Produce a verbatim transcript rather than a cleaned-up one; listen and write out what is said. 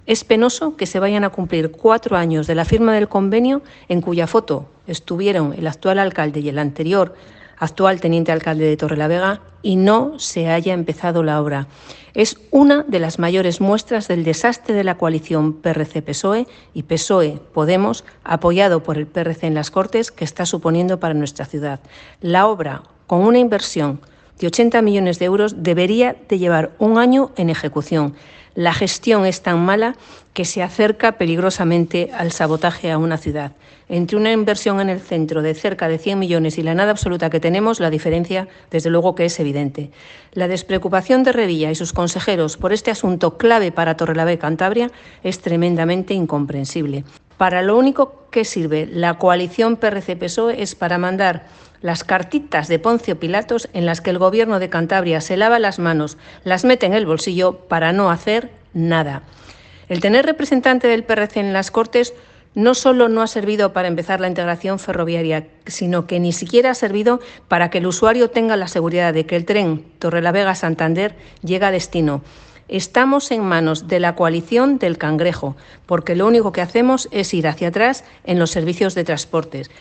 Es penoso que se vayan a cumplir cuatro años de la firma del convenio en cuya foto estuvieron el actual alcalde y el anterior actual teniente alcalde de Torrelavega y no se haya empezado la obra. Es una de las mayores muestras del desastre de la coalición P R C P S O E y P S O E-Podemos, apoyado por el P R C en las Cortes, que está suponiendo para nuestra ciudad. La obra, con una inversión de ochenta millones de euros, debería de llevar un año en ejecución. La gestión es tan mala que se acerca peligrosamente al sabotaje a una ciudad. Entre una inversión en el centro de cerca de cien millones y la nada absoluta que tenemos, la diferencia, desde luego, que es evidente. La despreocupación de Revilla y sus consejeros por este asunto clave para Torrelavega y Cantabria es tremendamente incomprensible. Para lo único que sirve la coalición P R C P S O E es para mandar las cartitas de Poncio Pilatos en las que el Gobierno de Cantabria se lava las manos, las mete en el bolsillo para no hacer nada. El tener representante del P R C en las Cortes no solo no ha servido para empezar la integración ferroviaria, sino que ni siquiera ha servido para que el usuario tenga la seguridad de que el tren Torrelavega-Santander llega a destino. Estamos en manos de la coalición del cangrejo, porque lo único que hacemos es ir hacia atrás en los servicios de transportes.